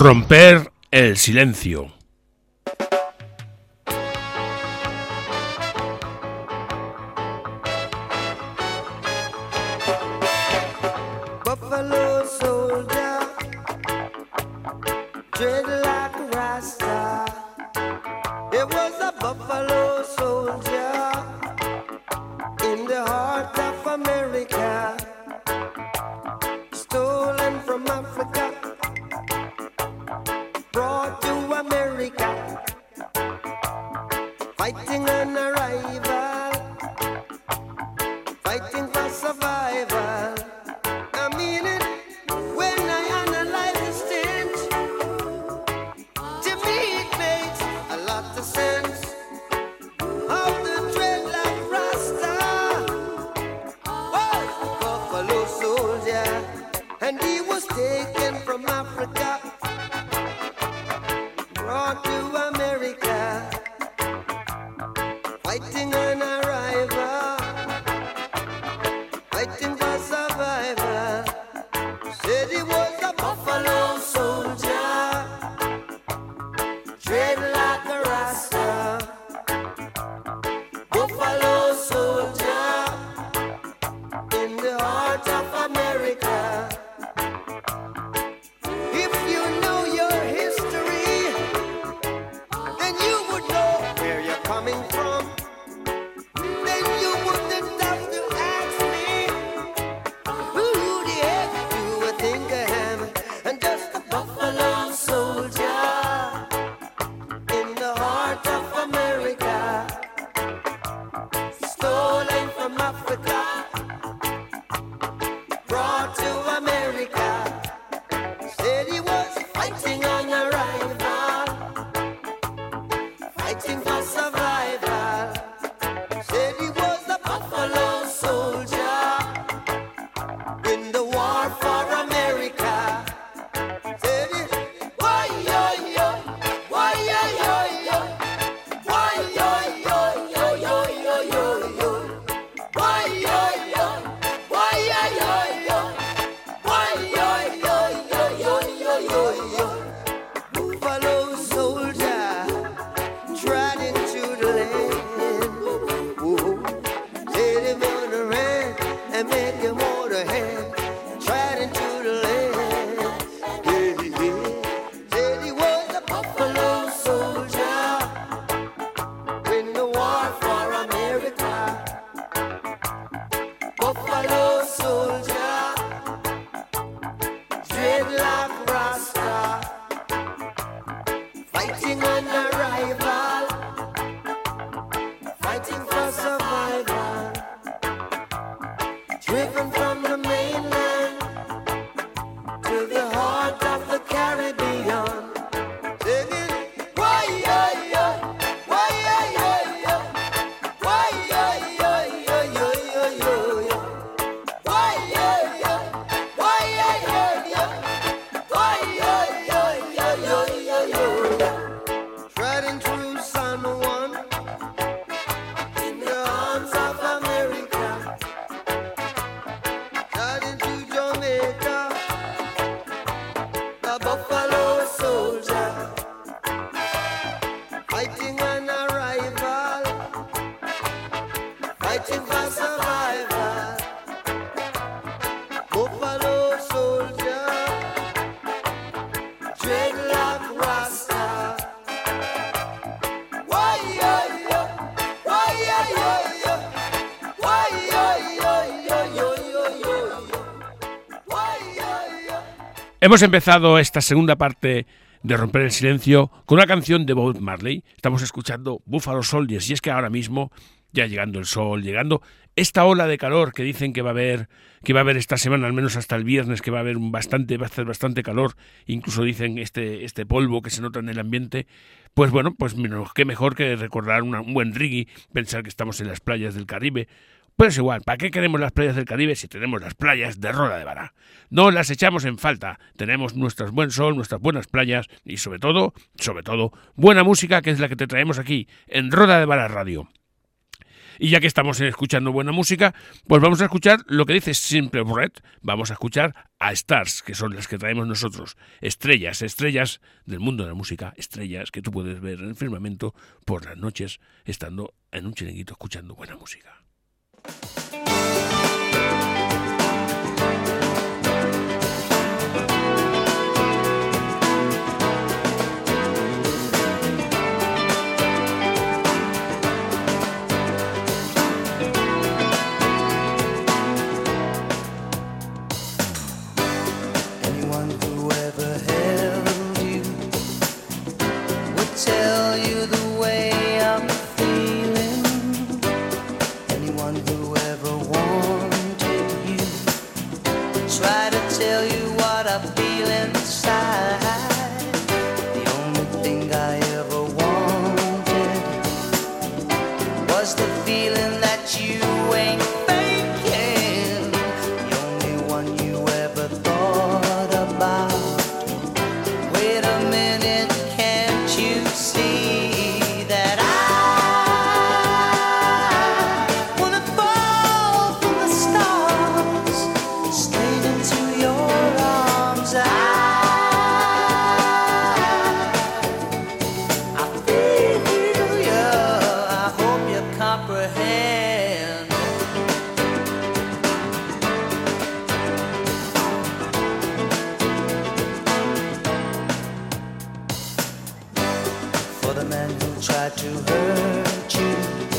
Romper el silencio. Buffalo soldier, tread like a rasta. It was a buffalo soldier in the heart of America, stolen from Africa, brought to America, fighting an arrival, fighting for survival. I mean it when I analyze the stench. To me it makes a lot of sense. Of the dreadlock Rasta was a buffalo soldier, and he was taken from Africa, brought to America, fighting an arrival, fighting for survival. Said he was a buffalo soldier, tread like a rasta. Buffalo soldier in the heart of America. If you know your history, then you would know where you're coming from. Then you wouldn't have to ask me, who the heck you would think I am? And just a buffalo soldier in the heart of America, stolen from Africa, brought to America. Said he was fighting on arrival, fighting for survival. Said he was a buffalo soldier in the war for America. Said he, why yo yo, why yo yo yo, why yo yo yo yo yo yo yo, why yo yo, why yo yo yo, why yo yo yo yo yo yo yo. Buffalo soldier trod into the land. Whoa. Said he wanna run and make him hold a hand. Trod into the land. Yeah, yeah. Said he was a buffalo soldier in the war for America. Buffalo soldier, dreadlock rasta, fighting an arrival, fighting for survival, driven from the mainland to the heart of the Caribbean, singing, why yo yo, why yo yo yo, why yo yo yo yo yo yo yo, why yo yo, why yo yo yo, why yo yo yo yo yo yo yo. Treading through San Juan in the arms of America, treading to Jamaica, the buffalo soldier, fighting an arrival, fighting for survival. Buffalo soldier, dreadlock rasta. Why yo yo, why yo yo yo, why yo yo yo yo yo yo yo, why yo yo. Hemos empezado esta segunda parte de Romper el Silencio con una canción de Bob Marley. Estamos escuchando Buffalo Soldiers, y es que ahora mismo, ya llegando el sol, llegando esta ola de calor que dicen que va a haber esta semana, al menos hasta el viernes, que va a haber va a hacer bastante calor, incluso dicen este polvo que se nota en el ambiente. Pues bueno, pues qué mejor que recordar un buen reggae, pensar que estamos en las playas del Caribe. Pues igual, ¿para qué queremos las playas del Caribe si tenemos las playas de Roda de Bará? No las echamos en falta. Tenemos nuestro buen sol, nuestras buenas playas y sobre todo, buena música, que es la que te traemos aquí en Roda de Bará Radio. Y ya que estamos escuchando buena música, pues vamos a escuchar lo que dice Simple Red. Vamos a escuchar a Stars, que son las que traemos nosotros. Estrellas del mundo de la música. Estrellas que tú puedes ver en el firmamento por las noches, estando en un chiringuito escuchando buena música. Tell you the way I'm feeling. Anyone who ever wanted you, try to tell you what I feel inside. The only thing I ever wanted was the feeling that you ain't faking. The only one you ever thought about. Wait a minute, you see that I wanna fall from the stars straight into your arms. I feel you, I hope you comprehend. For the man who tried to hurt you,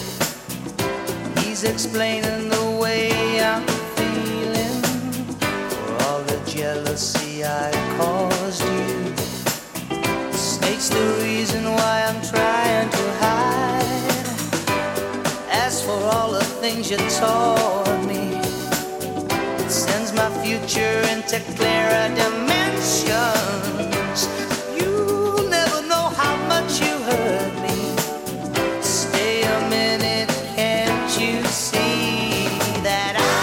he's explaining the way I'm feeling. For all the jealousy I caused you, the snake's the reason why I'm trying to hide. As for all the things you taught me, it sends my future into clearer dimensions. You'll never know how much you hurt me. Stay a minute, can't you see that I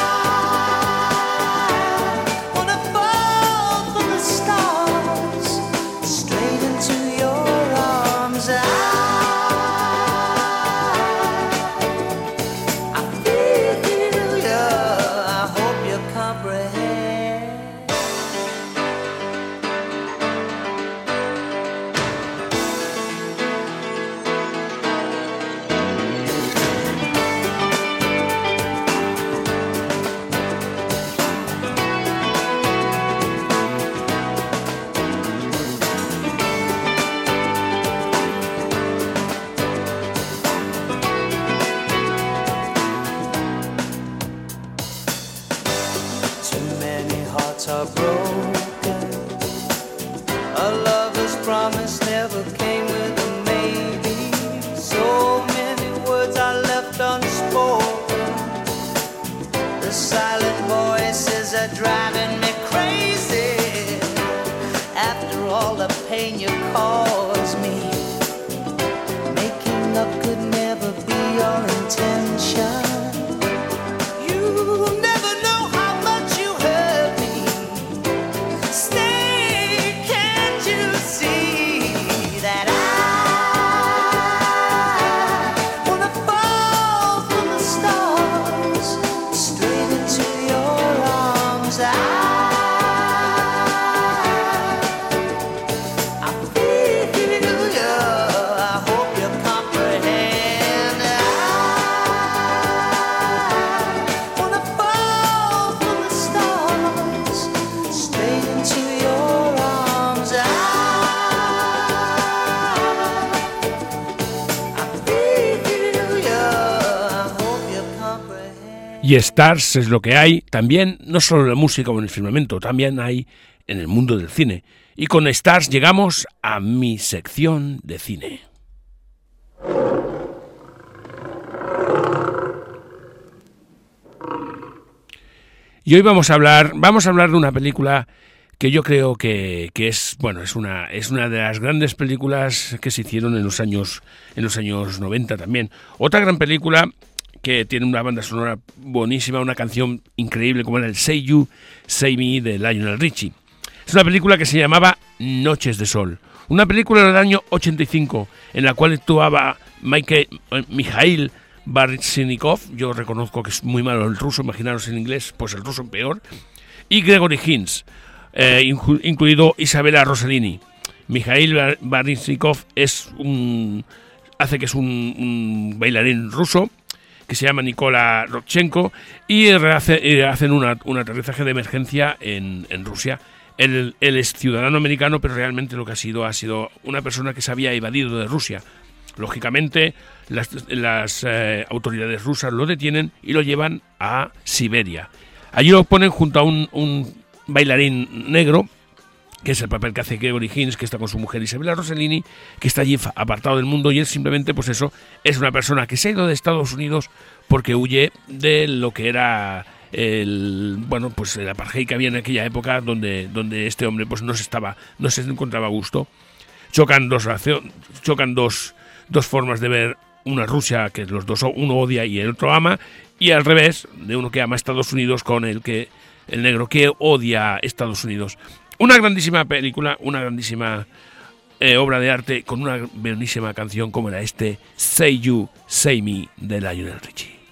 wanna fall from the stars straight into your arms. I feel you, I hope you comprehend. Too many hearts are broken. A lover's promise never came with a maybe. So many words are left unspoken. The silent voices are driving me crazy. After all the pain you caused me, making up could never be your intention. You'll never know how much you hurt me. Stay, can't you see that I wanna fall from the stars straight into your arms. I feel you, I hope you comprehend. I wanna fall from the stars straight into your arms. I feel you, I hope you comprehend. Y Stars es lo que hay también, no solo en la música o en el firmamento, también hay en el mundo del cine. Y con Stars llegamos a mi sección de cine. Y hoy vamos a hablar de una película que yo creo que es, bueno, es una de las grandes películas que se hicieron en los años 90 también. Otra gran película que tiene una banda sonora buenísima, una canción increíble como era el Say You, Say Me de Lionel Richie. Es una película que se llamaba Noches de Sol, una película del año 85 en la cual actuaba Mikhail Baryshnikov, yo reconozco que es muy malo el ruso, imaginaros en inglés, pues el ruso peor, y Gregory Hines, incluido Isabella Rossellini. Mikhail Baryshnikov hace que es un bailarín ruso que se llama Nikola Rodchenko y hacen un aterrizaje de emergencia en Rusia. Él es ciudadano americano, pero realmente lo que ha sido una persona que se había evadido de Rusia. Lógicamente, las autoridades rusas lo detienen y lo llevan a Siberia. Allí lo ponen junto a un bailarín negro, que es el papel que hace Gregory Hines, que está con su mujer Isabella Rossellini, que está allí apartado del mundo, y él simplemente, pues eso, es una persona que se ha ido de Estados Unidos porque huye de lo que era el apartheid que había en aquella época, donde este hombre pues no se encontraba a gusto. Chocan dos formas de ver una Rusia que los dos, uno odia y el otro ama, y al revés, de uno que ama a Estados Unidos con el negro que odia a Estados Unidos. Una grandísima película, una grandísima obra de arte, con una buenísima canción como era Say You, Say Me, de Lionel Richie.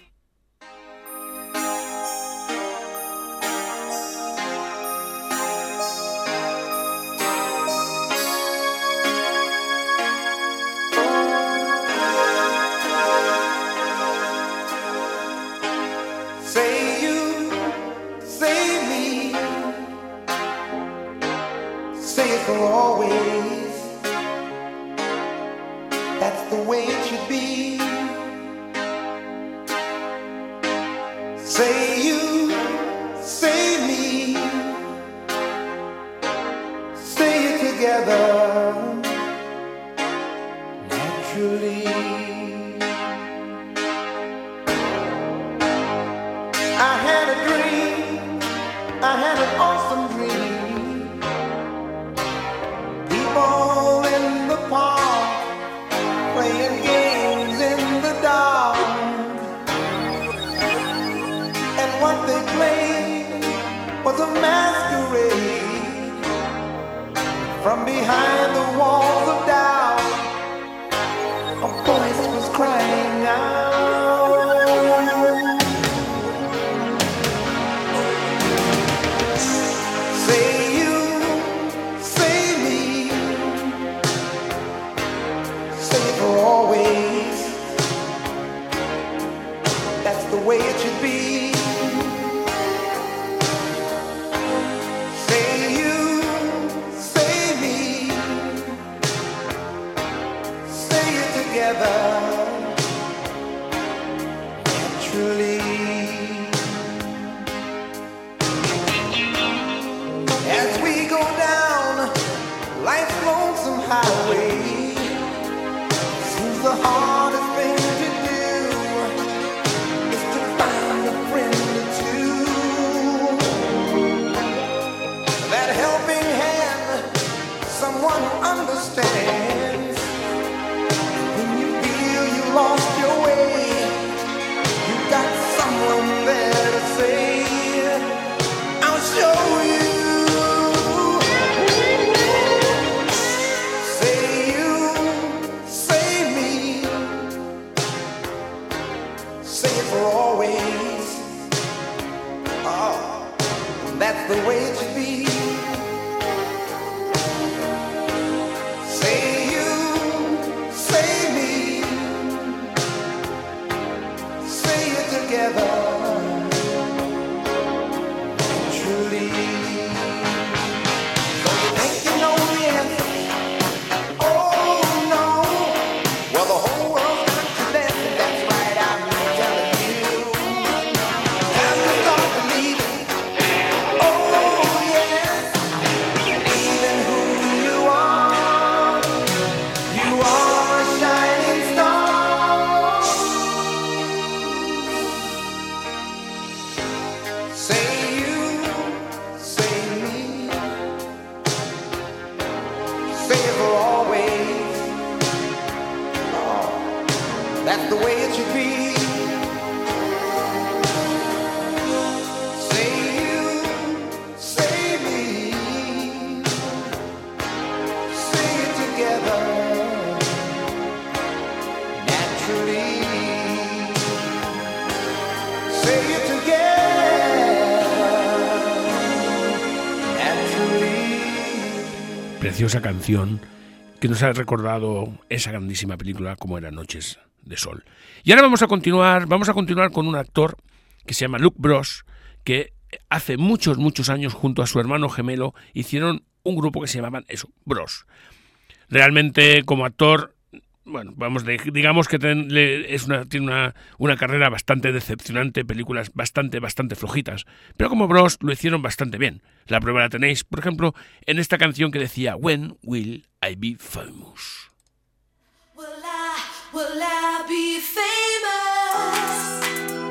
preciosa canción que nos ha recordado esa grandísima película como era Noches de Sol. Y ahora vamos a continuar con un actor que se llama Luke Bross, que hace muchos años junto a su hermano gemelo hicieron un grupo que se llamaban Bross. Realmente como actor, bueno, digamos que tiene una carrera bastante decepcionante, películas bastante flojitas, pero como Bross lo hicieron bastante bien. La prueba la tenéis, por ejemplo, en esta canción que decía When Will I Be Famous? Will I be famous?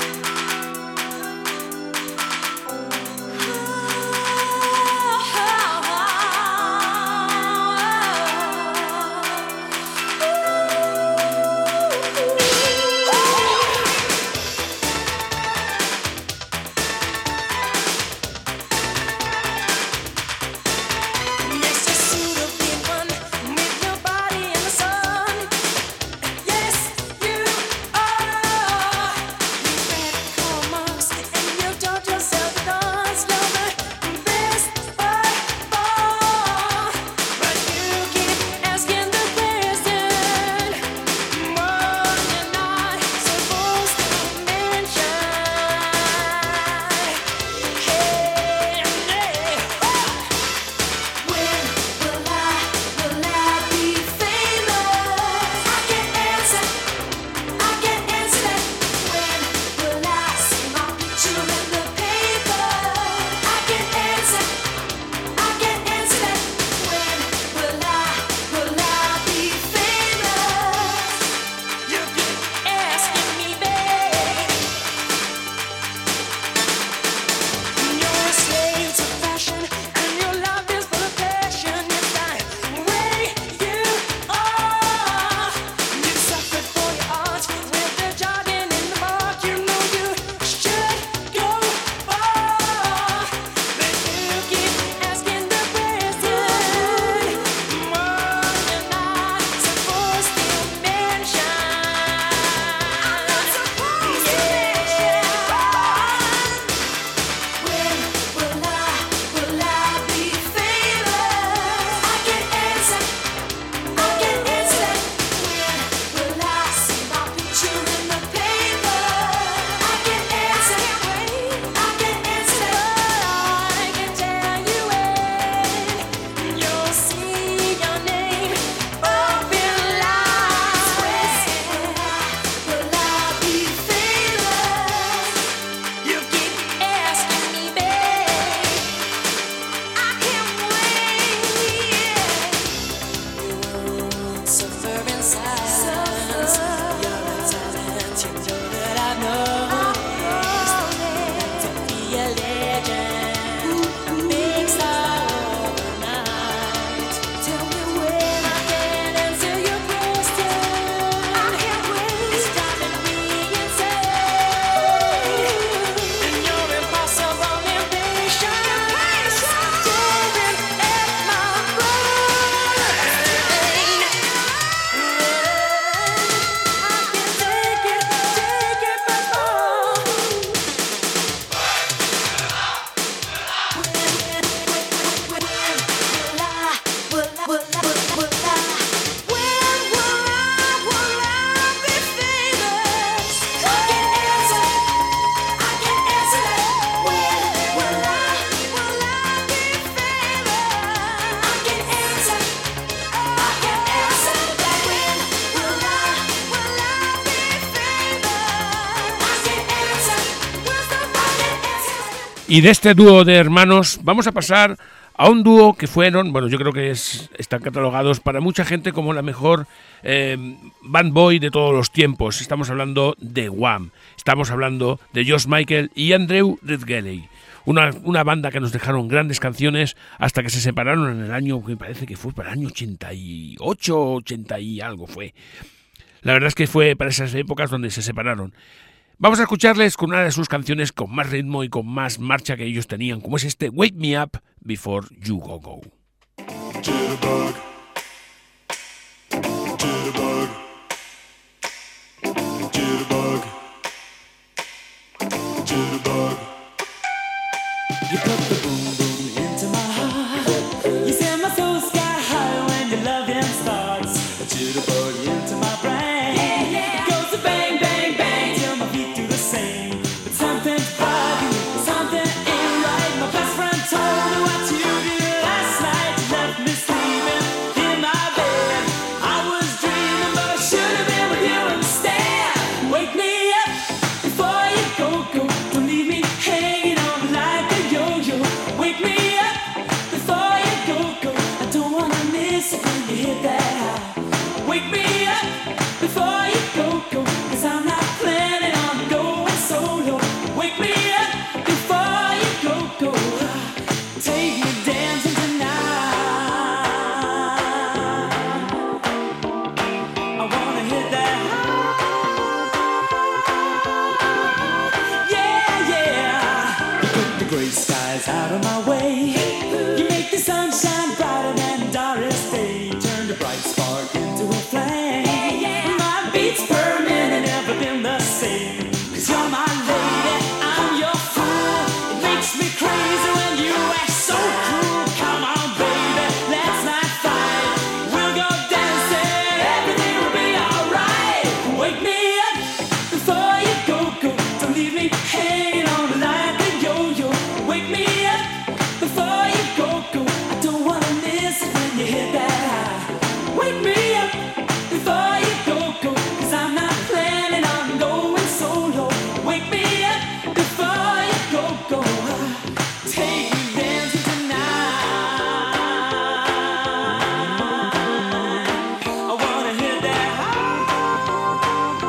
Y de este dúo de hermanos vamos a pasar a un dúo que fueron, bueno, yo creo que están catalogados para mucha gente como la mejor band boy de todos los tiempos. Estamos hablando de Wham, estamos hablando de George Michael y Andrew Ridgeley. Una banda que nos dejaron grandes canciones hasta que se separaron en el año, que parece que fue para el año 88, 80 y algo fue. La verdad es que fue para esas épocas donde se separaron. Vamos a escucharles con una de sus canciones con más ritmo y con más marcha que ellos tenían, como es este Wake Me Up Before You Go Go. Jitterbug. Jitterbug. Jitterbug. Jitterbug. You put the boom boom into my heart. You set my soul sky high. eyes out of my way. You make the sunshine brighter than Doris Day. Turn the bright spark into a flame. My beats per minute never been the same. 'Cause you're my lady, I'm your fool. It makes me crazy when you act so cruel. Come on, baby, let's not fight. We'll go dancing, everything will be alright. Wake me up before you go. Don't leave me hanging on like a yo-yo. Wake me up before you go. I don't wanna miss it when you hit that high. Wake me up before you go. 'Cause I'm not planning on going solo. Wake me up before you go. Take me dancing tonight. I wanna hit that high.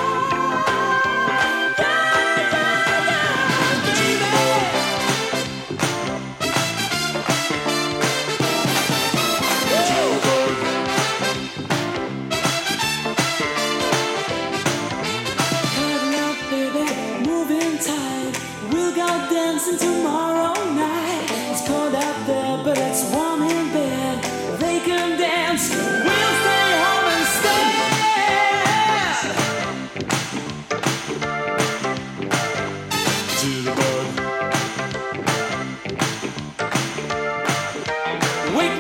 Hurry up, baby, moving tight. We'll go dancing tomorrow night. It's cold out there, but it's warm in bed. They can dance, we'll stay home instead. Jitterbug, Wake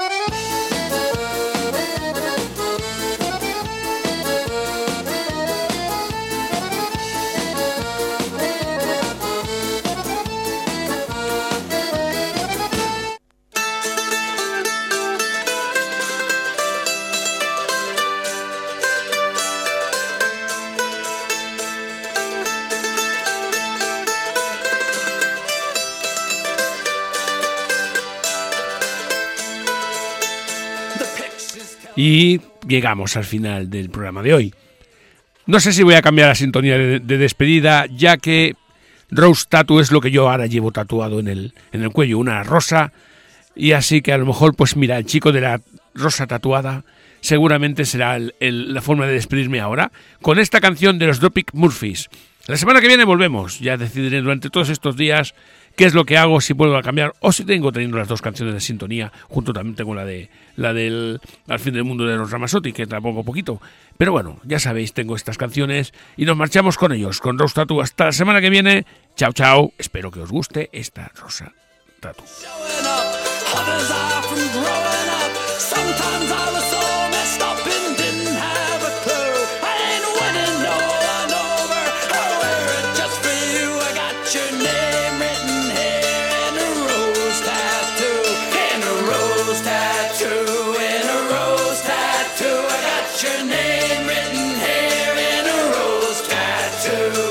Y llegamos al final del programa de hoy. No sé si voy a cambiar la sintonía de despedida, ya que Rose Tattoo es lo que yo ahora llevo tatuado en el cuello, una rosa, y así que a lo mejor, pues mira, el chico de la rosa tatuada seguramente será la forma de despedirme ahora, con esta canción de los Dropkick Murphys. La semana que viene volvemos, ya decidiré durante todos estos días qué es lo que hago, si vuelvo a cambiar o si tengo teniendo las dos canciones de sintonía. Junto también tengo la del Al fin del mundo de los Ramazzotti, que tampoco poquito. Pero bueno, ya sabéis, tengo estas canciones y nos marchamos con ellos, con Rose Tattoo. Hasta la semana que viene. Chao, chao. Espero que os guste esta Rosa Tattoo. showing up, others are from growing up. Sometimes I was so messed up and didn't have a clue. I ain't winning no one over. I wear it just for you. I got your name written here in a rose tattoo. In a rose tattoo. In a rose tattoo. I got your name written here in a rose tattoo.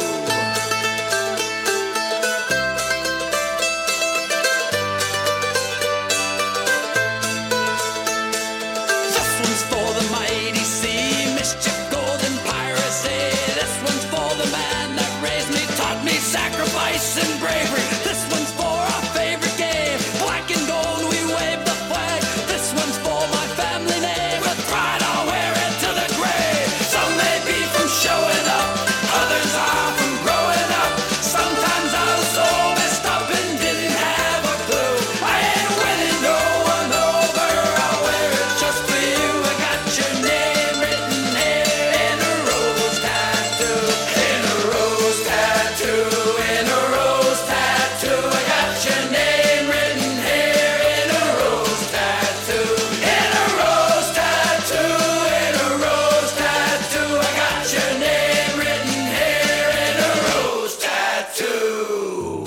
This one's for the mighty sea, mischief, golden piracy. This one's for the man that raised me, taught me sacrifice and bravery. This one's for our favorite game, black and gold, we wave the flag. This one's for my family name, with pride I'll wear it to the grave. Some may be from showing up, others are from growing up. Sometimes I was so messed up and didn't have a clue. I ain't winning no one over, I'll wear it just for you. I got your name written here in a rose tattoo. In a rose tattoo. In a rose tattoo. I got your name written here in a rose tattoo. In a rose tattoo. In a rose tattoo. I got your name written here in a rose tattoo.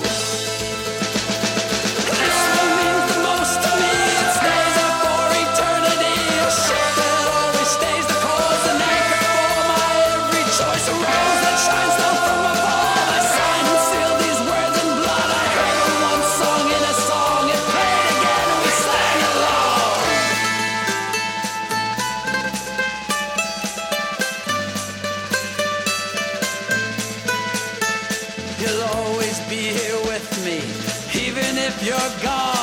This one means the most to me. It stays there for eternity. A ship that always stays the course, an anchor for my every choice. A rose that shines down from above. I sign and seal these words in blood. I heard it once sung in a song. It played again and we sang along. You'll always be here with me, even if you're gone.